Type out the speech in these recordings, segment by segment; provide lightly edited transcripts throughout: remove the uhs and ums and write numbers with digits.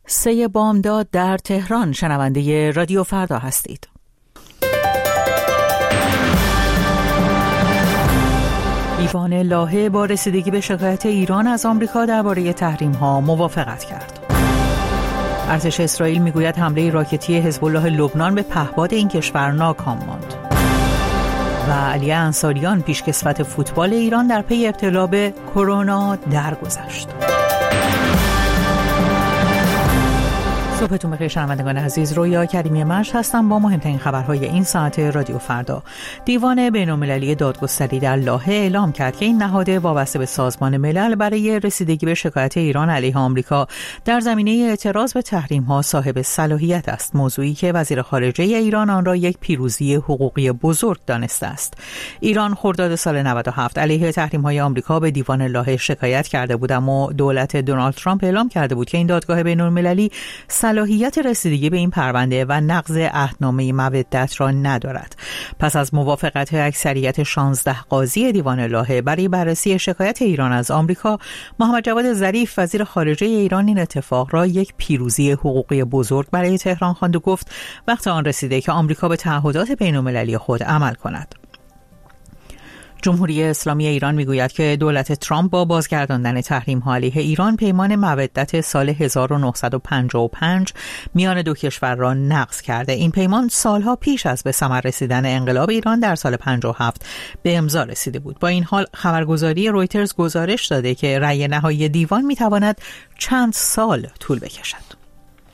3 بامداد در تهران. شنونده رادیو فردا هستید. دیوان لاهه با رسیدگی به شکایت ایران از آمریکا درباره تحریم‌ها موافقت کرد. ارتش اسرائیل میگوید حمله راکتی حزب الله لبنان به پهپاد این کشور ناکام ماند. و علی انصاریان پیشکسوت فوتبال ایران در پی ابتلا به کرونا درگذشت. صبحتون بخیر شنوندگان عزیز، رویا کریمی مشت هستم با مهمترین خبرهای این ساعت رادیو فردا. دیوان بین‌المللی دادگستری در لاهه اعلام کرد که این نهاد وابسته به سازمان ملل برای رسیدگی به شکایت ایران علیه آمریکا در زمینه اعتراض به تحریم‌ها صاحب صلاحیت است، موضوعی که وزیر خارجه ایران آن را یک پیروزی حقوقی بزرگ دانسته است. ایران خرداد سال 97 علیه تحریم‌های آمریکا به دیوان لاهه شکایت کرده بود، اما دولت دونالد ترامپ اعلام کرده بود که این دادگاه بین‌المللی صلاحیت رسیدگی به این پرونده و نقض عهدنامه مودت را ندارد. پس از موافقت اکثریت 16 قاضی دیوان لاهه برای بررسی شکایت ایران از آمریکا، محمد جواد ظریف وزیر خارجه ایران این اتفاق را یک پیروزی حقوقی بزرگ برای تهران خواند و گفت وقت آن رسیده که آمریکا به تعهدات بین‌المللی خود عمل کند. جمهوری اسلامی ایران میگوید که دولت ترامپ با بازگرداندن تحریم‌ها علیه ایران پیمان مودت سال 1955 میان دو کشور را نقض کرده. این پیمان سالها پیش از به ثمر رسیدن انقلاب ایران در سال 57 به امضا رسیده بود. با این حال خبرگزاری رویترز گزارش داده که رأی نهایی دیوان میتواند چند سال طول بکشد.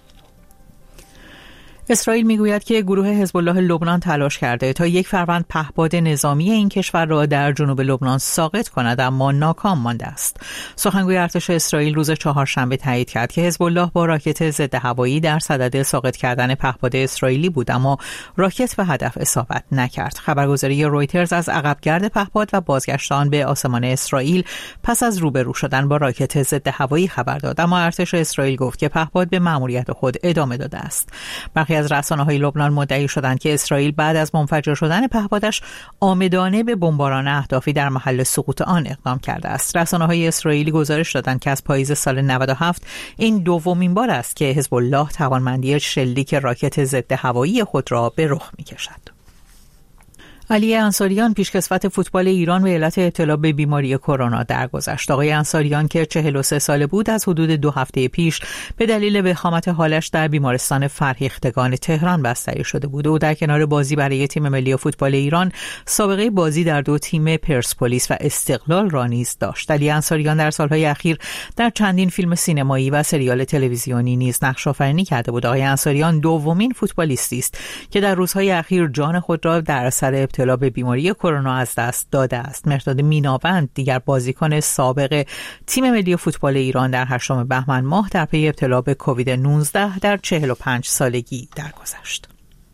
اسرائیل میگوید که گروه حزب الله لبنان تلاش کرده تا یک فروند پهپاد نظامی این کشور را در جنوب لبنان ساقط کند، اما ناکام مانده است. سخنگوی ارتش اسرائیل روز چهارشنبه تایید کرد که حزب الله با راکت ضد هوایی در صدد ساقط کردن پهپاد اسرائیلی بود، اما راکت به هدف اصابت نکرد. خبرگزاری رویترز از عقبگرد پهپاد و بازگشت آن به آسمان اسرائیل پس از روبرو شدن با راکت ضد هوایی خبر داد، اما ارتش اسرائیل گفت که پهپاد به مأموریت خود ادامه داده است. از رسانه‌های لبنان مدعی شدند که اسرائیل بعد از منفجر شدن پهپادش عامدانه به بمباران اهدافی در محل سقوط آن اقدام کرده است. رسانه‌های اسرائیلی گزارش دادند که از پاییز سال 97 این دومین بار است که حزب الله توانمندی شلیک راکت ضد هوایی خود را به رخ می‌کشد. علی انصاریان پیشکسوت فوتبال ایران به علت ابتلا به بیماری کرونا درگذشت. آقای انصاریان که 43 ساله بود از حدود 2 هفته پیش به دلیل وخامت حالش در بیمارستان فرهیختگان تهران بستری شده بود و در کنار بازی برای تیم ملی فوتبال ایران سابقه بازی در 2 تیم پرسپولیس و استقلال را نیز داشت. علی انصاریان در سالهای اخیر در چندین فیلم سینمایی و سریال تلویزیونی نیز نقش‌آفرینی کرده بود. آقای انصاریان دومین فوتبالیستی است که در روزهای اخیر جان خود را در اثر ابتلا به بیماری کرونا از دست داده است. مهرداد میناوند دیگر بازیکن سابق تیم ملی فوتبال ایران در 8 بهمن ماه در پی ابتلا به کووید 19 در 45 سالگی درگذشت.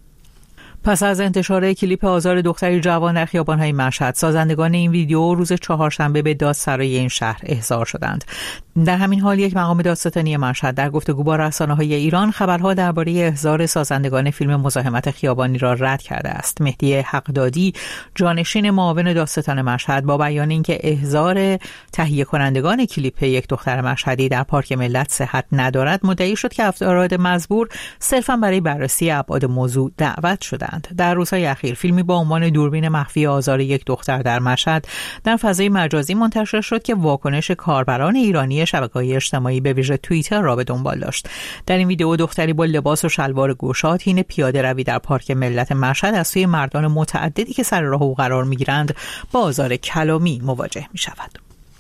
پس از انتشار کلیپ آزار دختری جوان در خیابان‌های مشهد، سازندگان این ویدیو روز چهارشنبه به دادسرای این شهر احضار شدند. در همین حال یک مقام دادستانی مشهد در گفتگو با رسانه‌های ایران خبرها درباره احضار سازندگان فیلم مزاحمت خیابانی را رد کرده است. مهدی حقدادی، جانشین معاون دادستان مشهد، با بیان اینکه احضار تهیه کنندگان کلیپ یک دختر مشهدی در پارک ملت صحت ندارد، مدعی شد که افراد مزبور صرفاً برای بررسی ابعاد موضوع دعوت شدند. در روزهای اخیر فیلمی با عنوان دوربین مخفی آزار یک دختر در مشهد در فضای مجازی منتشر شد که واکنش کاربران ایرانی شبکه‌های اجتماعی به ویژه توییتر را به دنبال داشت. در این ویدیو دختری با لباس و شلوار گشاد حین پیاده روی در پارک ملت مشهد از سوی مردان متعددی که سر راه او قرار می‌گیرند با آزار کلامی مواجه می‌شود.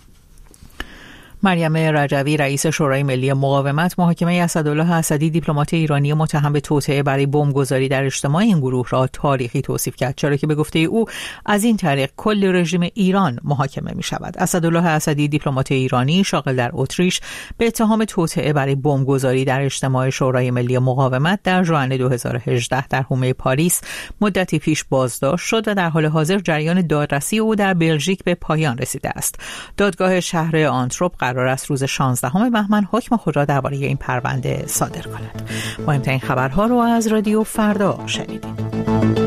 مریم رجوی رئیس شورای ملی مقاومت محاکمه اسدالله اسدی دیپلمات ایرانی متهم به توطئه برای بمبگذاری در اجتماع این گروه را تاریخی توصیف کرد، چرا که به گفته او از این طریق کل رژیم ایران محاکمه می شود. اسدالله اسدی دیپلمات ایرانی شاغل در اتریش به اتهام توطئه برای بمبگذاری در اجتماع شورای ملی مقاومت در ژوئن 2018 در حومه پاریس مدتی پیش بازداشت شد و در حال حاضر جریان دادرسی او در بلژیک به پایان رسیده است. دادگاه شهر آنتورپ قرار است روز 16 بهمن حکم خود را درباره این پرونده صادر کند. مهمترین خبرها رو از رادیو فردا شنیدید.